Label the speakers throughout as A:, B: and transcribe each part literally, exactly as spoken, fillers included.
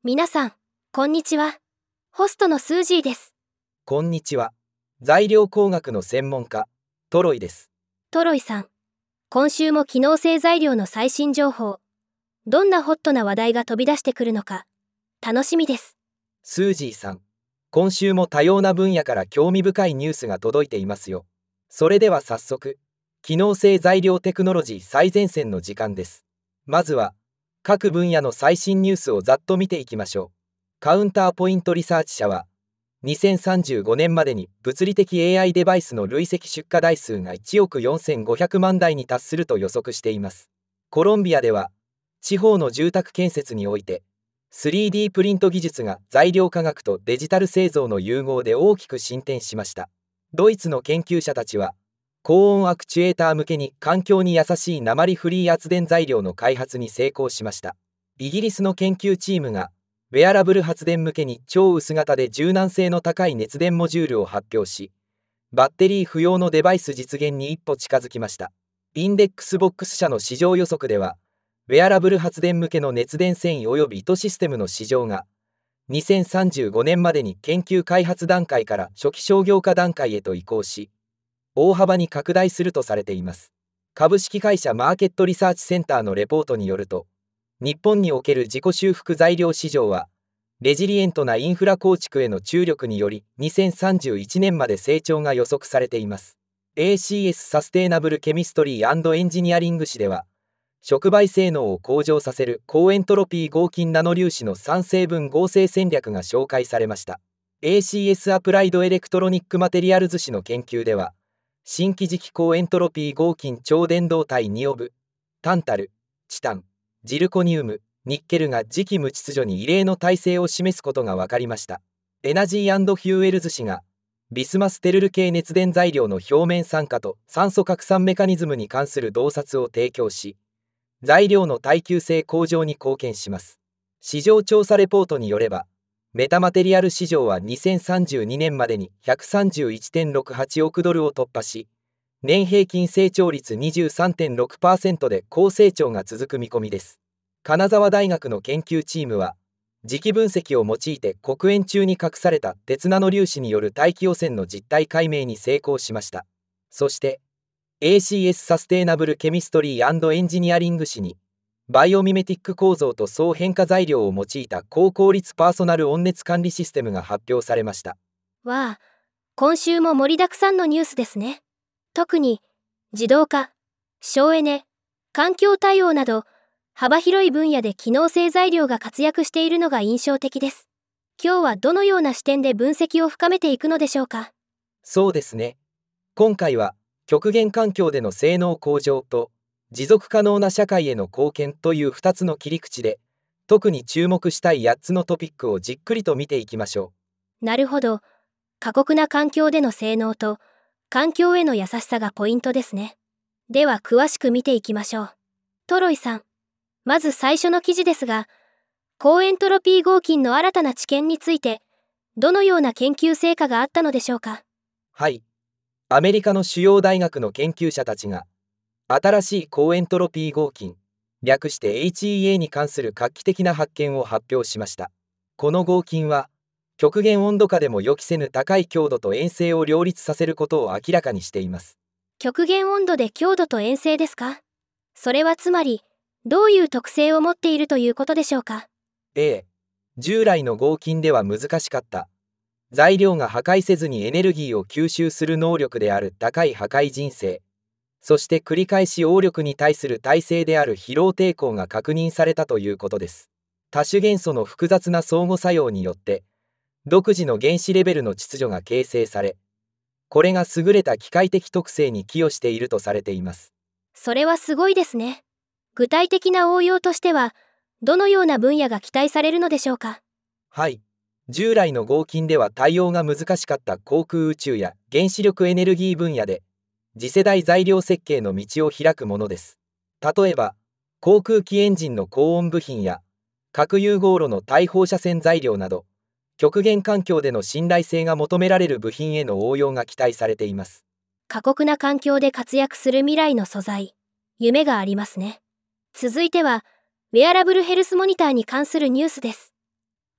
A: 皆さん、こんにちは。ホストのスージーです。
B: こんにちは。材料工学の専門家、トロイです。
A: トロイさん、今週も機能性材料の最新情報、どんなホットな話題が飛び出してくるのか、楽しみです。
B: スージーさん、今週も多様な分野から興味深いニュースが届いていますよ。それでは早速、機能性材料テクノロジー最前線の時間です。まずは、各分野の最新ニュースをざっと見ていきましょう。カウンターポイントリサーチ社は、にせんさんじゅうごねんまでに物理的 エーアイ デバイスの累積出荷台数がいちおくよんせんごひゃくまんだいに達すると予測しています。コロンビアでは、地方の住宅建設において、スリーディー プリント技術が材料科学とデジタル製造の融合で大きく進展しました。ドイツの研究者たちは、高温アクチュエーター向けに環境に優しい鉛フリー圧電材料の開発に成功しました。イギリスの研究チームが、ウェアラブル発電向けに超薄型で柔軟性の高い熱電モジュールを発表し、バッテリー不要のデバイス実現に一歩近づきました。インデックスボックス社の市場予測では、ウェアラブル発電向けの熱電繊維及び糸システムの市場が、にせんさんじゅうごねんまでに研究開発段階から初期商業化段階へと移行し、大幅に拡大するとされています。株式会社マーケットリサーチセンターのレポートによると、日本における自己修復材料市場は、レジリエントなインフラ構築への注力によりにせんさんじゅういちねんまで成長が予測されています。エーシーエス サステイナブルケミストリー&エンジニアリング誌では、触媒性能を向上させる高エントロピー合金ナノ粒子のさん成分合成戦略が紹介されました。エーシーエス アプライドエレクトロニックマテリアルズ誌の研究では、新基磁気高エントロピー合金超伝導体ニオブ、タンタル、チタン、ジルコニウム、ニッケルが磁気無秩序に異例の耐性を示すことが分かりました。エナジー&フューエルズ氏が、ビスマステルル系熱電材料の表面酸化と酸素拡散メカニズムに関する洞察を提供し、材料の耐久性向上に貢献します。市場調査レポートによれば、メタマテリアル市場はにせんさんじゅうにねんまでに ひゃくさんじゅういってんろくはちおくドルを突破し、年平均成長率 にじゅうさんてんろくパーセント で高成長が続く見込みです。金沢大学の研究チームは、磁気分析を用いて黒鉛中に隠された鉄ナノ粒子による大気汚染の実態解明に成功しました。そして、エーシーエス サステイナブルケミストリー&エンジニアリング誌に、バイオミメティック構造と相変化材料を用いた高効率パーソナル温熱管理システムが発表されました。
A: わあ、今週も盛りだくさんのニュースですね。特に、自動化、省エネ、環境対応など、幅広い分野で機能性材料が活躍しているのが印象的です。今日はどのような視点で分析を深めていくのでしょうか。
B: そうですね。今回は、極限環境での性能向上と、持続可能な社会への貢献というふたつの切り口で、特に注目したいやっつのトピックをじっくりと見ていきましょ
A: う。なるほど。過酷な環境での性能と、環境への優しさがポイントですね。では詳しく見ていきましょう。トロイさん、まず最初の記事ですが、高エントロピー合金の新たな知見について、どのような研究成果があったのでしょうか。
B: はい。アメリカの主要大学の研究者たちが、新しい高エントロピー合金、略して エイチイーエー に関する画期的な発見を発表しました。この合金は、極限温度下でも予期せぬ高い強度と塩性を両立させることを明らかにしています。
A: 極限温度で強度と塩性ですか？それはつまり、どういう特性を持っているということでしょうか？
B: ええ、従来の合金では難しかった。材料が破壊せずにエネルギーを吸収する能力である高い破壊人性、そして繰り返し応力に対する耐性である疲労抵抗が確認されたということです。多種元素の複雑な相互作用によって、独自の原子レベルの秩序が形成され、これが優れた機械的特性に寄与しているとされています。
A: それはすごいですね。具体的な応用としては、どのような分野が期待されるのでしょうか？
B: はい。従来の合金では対応が難しかった航空宇宙や原子力エネルギー分野で、次世代材料設計の道を開くものです。例えば、航空機エンジンの高温部品や、核融合炉の対放射線材料など、極限環境での信頼性が求められる部品への応用が期待されています。
A: 過酷な環境で活躍する未来の素材、夢がありますね。続いては、ウェアラブルヘルスモニターに関するニュースです。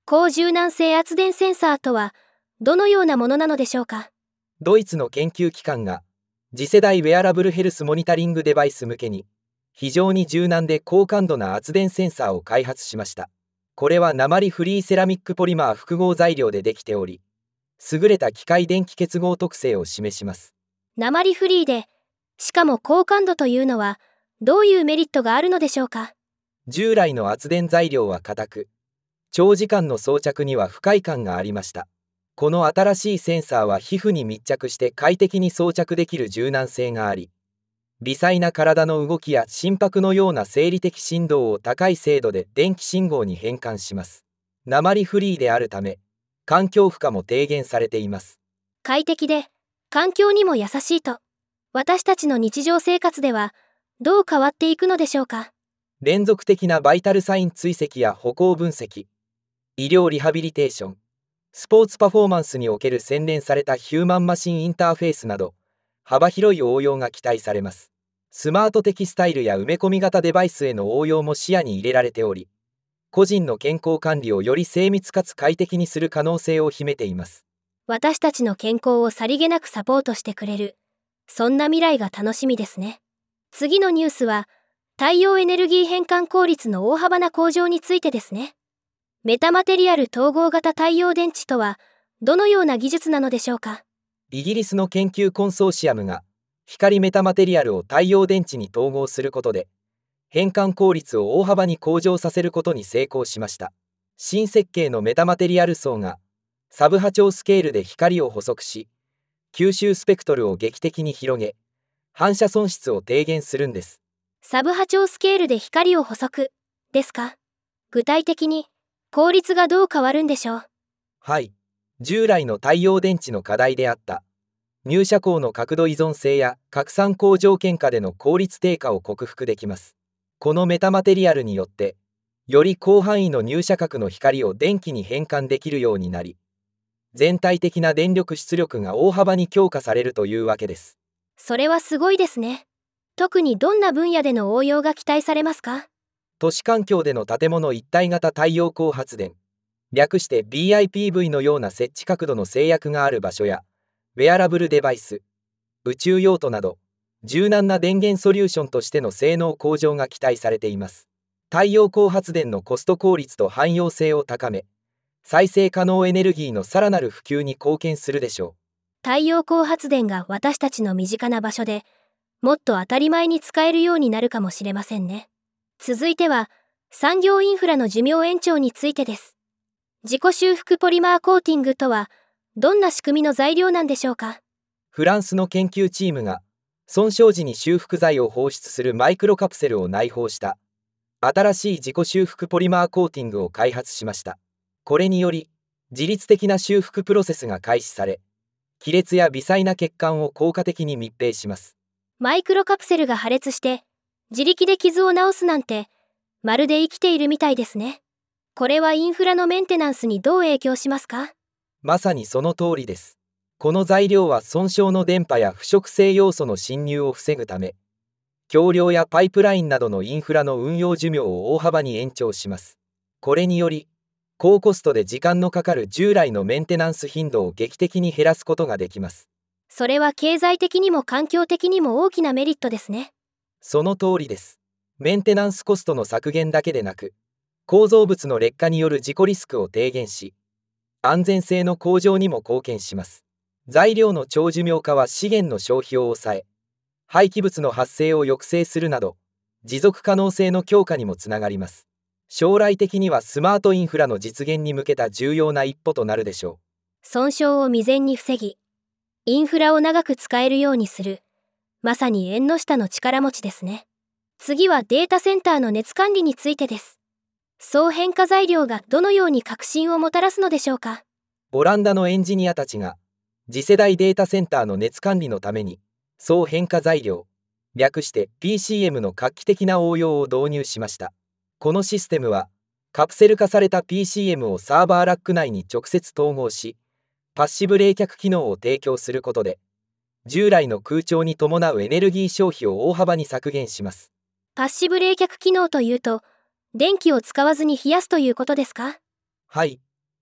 A: 高柔軟性圧電センサーとはどのようなものなのでしょうか。
B: ドイツの研究機関が次世代ウェアラブルヘルスモニタリングデバイス向けに非常に柔軟で高感度な圧電センサーを開発しました。これは鉛フリーセラミックポリマー複合材料でできており、優れた機械電気結合特性を示します。
A: 鉛フリーで、しかも高感度というのはどういうメリットがあるのでしょうか。
B: 従来の圧電材料は硬く、長時間の装着には不快感がありました。この新しいセンサーは皮膚に密着して快適に装着できる柔軟性があり、微細な体の動きや心拍のような生理的振動を高い精度で電気信号に変換します。鉛フリーであるため、環境負荷も低減されています。
A: 快適で環境にも優しいと、私たちの日常生活ではどう変わっていくのでしょうか。
B: 連続的なバイタルサイン追跡や歩行分析、医療リハビリテーション、スポーツパフォーマンスにおける洗練されたヒューマンマシンインターフェースなど、幅広い応用が期待されます。スマートテキスタイルや埋め込み型デバイスへの応用も視野に入れられており、個人の健康管理をより精密かつ快適にする可能性を秘めています。
A: 私たちの健康をさりげなくサポートしてくれる、そんな未来が楽しみですね。次のニュースは、太陽エネルギー変換効率の大幅な向上についてですね。メタマテリアル統合型太陽電池とはどのような技術なのでしょうか。
B: イギリスの研究コンソーシアムが光メタマテリアルを太陽電池に統合することで変換効率を大幅に向上させることに成功しました。新設計のメタマテリアル層がサブ波長スケールで光を補足し、吸収スペクトルを劇的に広げ、反射損失を低減するんです。
A: サブ波長スケールで光を補足ですか。具体的に効率がどう変わるんでしょう。
B: はい、従来の太陽電池の課題であった入射光の角度依存性や拡散光条件下での効率低下を克服できます。このメタマテリアルによってより広範囲の入射角の光を電気に変換できるようになり、全体的な電力出力が大幅に強化されるというわけです。
A: それはすごいですね。特にどんな分野での応用が期待されますか。
B: 都市環境での建物一体型太陽光発電、略して ビーアイピーブイ のような設置角度の制約がある場所や、ウェアラブルデバイス、宇宙用途など、柔軟な電源ソリューションとしての性能向上が期待されています。太陽光発電のコスト効率と汎用性を高め、再生可能エネルギーのさらなる普及に貢献するでしょう。
A: 太陽光発電が私たちの身近な場所でもっと当たり前に使えるようになるかもしれませんね。続いては産業インフラの寿命延長についてです。自己修復ポリマーコーティングとはどんな仕組みの材料なんでしょうか。
B: フランスの研究チームが損傷時に修復剤を放出するマイクロカプセルを内包した新しい自己修復ポリマーコーティングを開発しました。これにより自律的な修復プロセスが開始され、亀裂や微細な血管を効果的に密閉します。
A: マイクロカプセルが破裂して自力で傷を治すなんてまるで生きているみたいですね。これはインフラのメンテナンスにどう影響しますか。
B: まさにその通りです。この材料は損傷の電波や腐食性要素の侵入を防ぐため、橋梁やパイプラインなどのインフラの運用寿命を大幅に延長します。これにより高コストで時間のかかる従来のメンテナンス頻度を劇的に減らすことができます。
A: それは経済的にも環境的にも大きなメリットですね。
B: その通りです。メンテナンスコストの削減だけでなく、構造物の劣化による事故リスクを低減し、安全性の向上にも貢献します。材料の長寿命化は資源の消費を抑え、廃棄物の発生を抑制するなど、持続可能性の強化にもつながります。将来的にはスマートインフラの実現に向けた重要な一歩となるでしょう。
A: 損傷を未然に防ぎ、インフラを長く使えるようにする、まさに縁の下の力持ちですね。次はデータセンターの熱管理についてです。総変化材料がどのように革新をもたらすのでしょうか。
B: オランダのエンジニアたちが次世代データセンターの熱管理のために総変化材料、略して ピーシーエム の画期的な応用を導入しました。このシステムはカプセル化された ピーシーエム をサーバーラック内に直接統合し、パッシブ冷却機能を提供することで従来の空調に伴うエネルギー消費を大幅に削減します。
A: パッシブ冷却機能というと電気を使わずに冷やすということですか。
B: はい、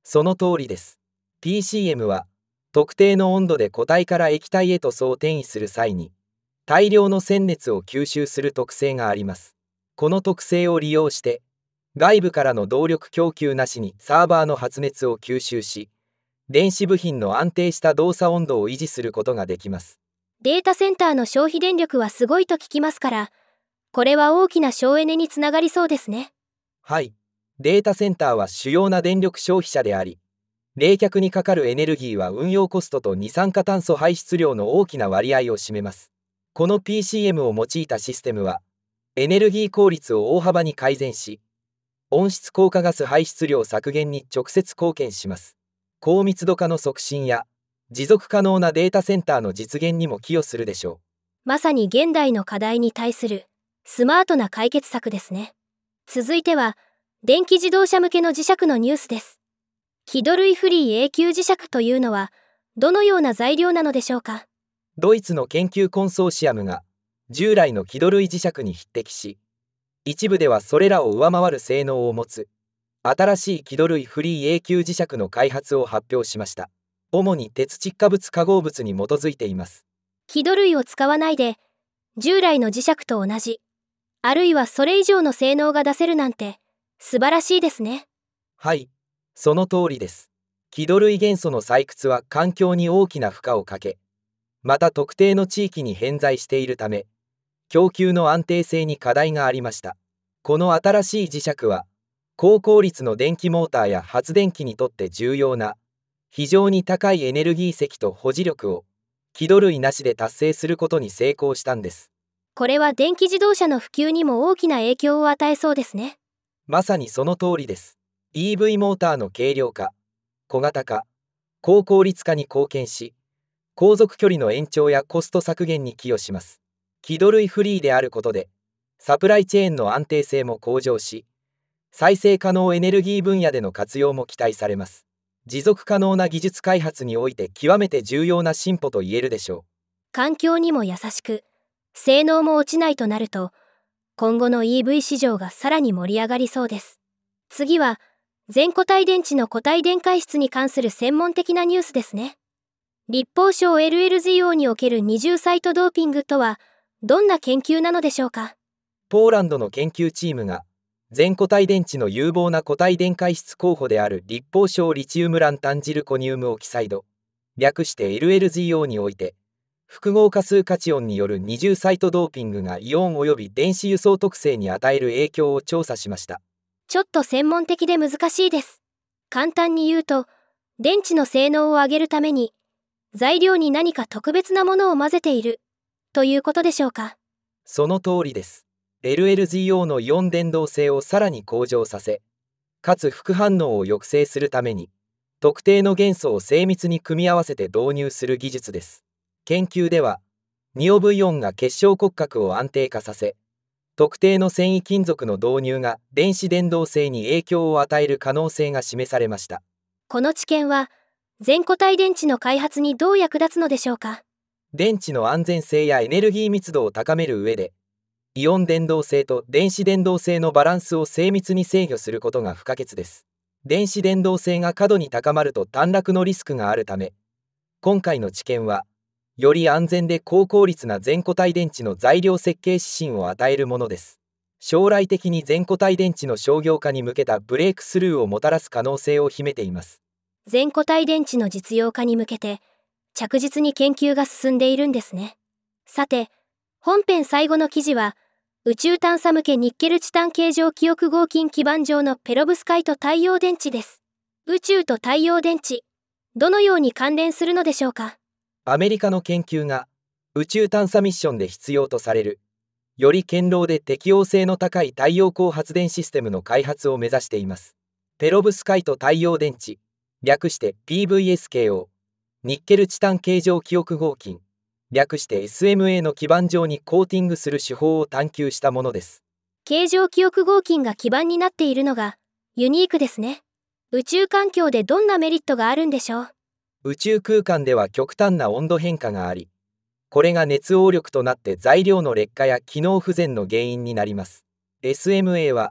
B: その通りです。ピーシーエム は特定の温度で固体から液体へと素を転移する際に大量の鮮熱を吸収する特性があります。この特性を利用して外部からの動力供給なしにサーバーの発熱を吸収し、電子部品の安定した動作温度を維持することができます。
A: データセンターの消費電力はすごいと聞きますから、これは大きな省エネにつながりそうですね。
B: はい、データセンターは主要な電力消費者であり、冷却にかかるエネルギーは運用コストと二酸化炭素排出量の大きな割合を占めます。この ピーシーエム を用いたシステムは、エネルギー効率を大幅に改善し、温室効果ガス排出量削減に直接貢献します。高密度化の促進や持続可能なデータセンターの実現にも寄与するでしょう。
A: まさに現代の課題に対するスマートな解決策ですね。続いては、電気自動車向けの磁石のニュースです。気土類フリー永久磁石というのは、どのような材料なのでしょうか。
B: ドイツの研究コンソーシアムが従来の気土類磁石に匹敵し、一部ではそれらを上回る性能を持つ新しい気土類フリー永久磁石の開発を発表しました。主に鉄窒化物化合物に基づいています。
A: 気土類を使わないで従来の磁石と同じ、あるいはそれ以上の性能が出せるなんて素晴らしいですね。
B: はい、その通りです。気土類元素の採掘は環境に大きな負荷をかけ、また特定の地域に偏在しているため、供給の安定性に課題がありました。この新しい磁石は、高効率の電気モーターや発電機にとって重要な、非常に高いエネルギー積と保持力を、気土類なしで達成することに成功したんです。
A: これは電気自動車の普及にも大きな影響を与えそうですね。
B: まさにその通りです。イーブイ モーターの軽量化、小型化、高効率化に貢献し、航続距離の延長やコスト削減に寄与します。気土類フリーであることで、サプライチェーンの安定性も向上し、再生可能エネルギー分野での活用も期待されます。持続可能な技術開発において極めて重要な進歩と言えるでしょう。
A: 環境にも優しく、性能も落ちないとなると、今後の イーブイ 市場がさらに盛り上がりそうです。次は、全固体電池の固体電解質に関する専門的なニュースですね。立法省 エルエルゼット における二重サイトドーピングとは、どんな研究なのでしょうか。
B: ポーランドの研究チームが、全固体電池の有望な固体電解質候補である立法省リチウムランタンジルコニウムオキサイド、略して エルエルゼット において、複合価数カチオンによる二重サイトドーピングがイオン及び電子輸送特性に与える影響を調査しました。
A: ちょっと専門的で難しいです。簡単に言うと、電池の性能を上げるために、材料に何か特別なものを混ぜている、ということでしょうか。
B: その通りです。エルエルゼット のイオン伝導性をさらに向上させ、かつ副反応を抑制するために、特定の元素を精密に組み合わせて導入する技術です。研究では、ニオブイオンが結晶骨格を安定化させ、特定の繊維金属の導入が電子伝導性に影響を与える可能性が示されました。
A: この知見は、全固体電池の開発にどう役立つのでしょうか。
B: 電池の安全性やエネルギー密度を高める上で、イオン伝導性と電子伝導性のバランスを精密に制御することが不可欠です。電子伝導性が過度に高まると短絡のリスクがあるため、今回の知見は、より安全で高効率な全固体電池の材料設計指針を与えるものです。将来的に全固体電池の商業化に向けたブレイクスルーをもたらす可能性を秘めています。
A: 全固体電池の実用化に向けて、着実に研究が進んでいるんですね。さて、本編最後の記事は、宇宙探査向けニッケルチタン形状記憶合金基板上のペロブスカイト太陽電池です。宇宙と太陽電池、どのように関連するのでしょうか。
B: アメリカの研究が宇宙探査ミッションで必要とされる、より堅牢で適応性の高い太陽光発電システムの開発を目指しています。ペロブスカイト太陽電池、略して ピーブイエス 系を、ニッケルチタン形状記憶合金、略して エスエムエー の基板上にコーティングする手法を探求したものです。
A: 形状記憶合金が基板になっているのがユニークですね。宇宙環境でどんなメリットがあるんでしょう。
B: 宇宙空間では極端な温度変化があり、これが熱応力となって材料の劣化や機能不全の原因になります。エスエムエー は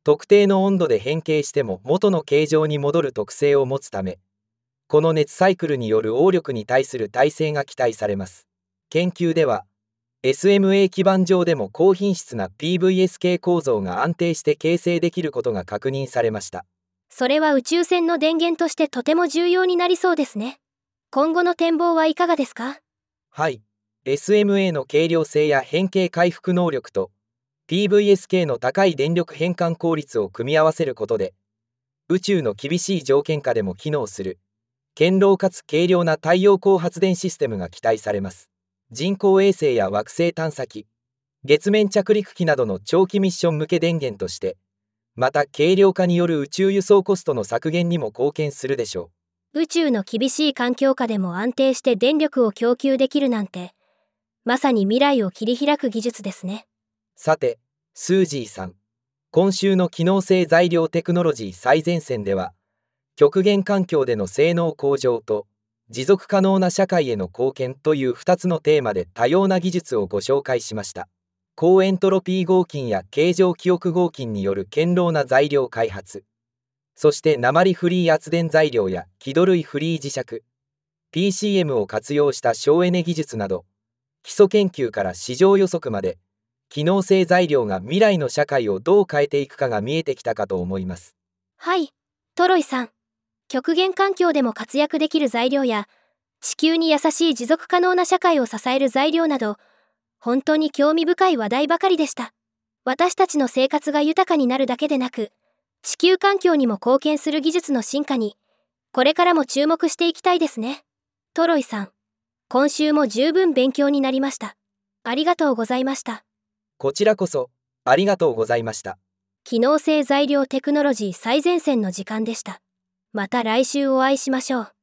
B: 特定の温度で変形しても元の形状に戻る特性を持つため、この熱サイクルによる応力に対する耐性が期待されます。研究では、エスエムエー 基板上でも高品質な ピーブイエス 系構造が安定して形成できることが確認されました。
A: それは宇宙船の電源としてとても重要になりそうですね。今後の展望はいかがですか？
B: はい。エスエムエー の軽量性や変形回復能力と ピーブイエス 系の高い電力変換効率を組み合わせることで、宇宙の厳しい条件下でも機能する堅牢かつ軽量な太陽光発電システムが期待されます。人工衛星や惑星探査機、月面着陸機などの長期ミッション向け電源として、また軽量化による宇宙輸送コストの削減にも貢献するでしょ
A: う。宇宙の厳しい環境下でも安定して電力を供給できるなんて、まさに未来を切り開く技術ですね。
B: さて、スージーさん、今週の機能性材料テクノロジー最前線では、極限環境での性能向上と持続可能な社会への貢献というふたつのテーマで多様な技術をご紹介しました。高エントロピー合金や形状記憶合金による堅牢な材料開発、そして鉛フリー圧電材料や輝度類フリー磁石、ピーシーエム を活用した省エネ技術など、基礎研究から市場予測まで、機能性材料が未来の社会をどう変えていくかが見えてきたかと思います。
A: はい、トロイさん。極限環境でも活躍できる材料や、地球に優しい持続可能な社会を支える材料など、本当に興味深い話題ばかりでした。私たちの生活が豊かになるだけでなく、地球環境にも貢献する技術の進化に、これからも注目していきたいですね。トロイさん、今週も十分勉強になりました。ありがとうございました。
B: こちらこそ、ありがとうございました。
A: 機能性材料テクノロジー最前線の時間でした。また来週お会いしましょう。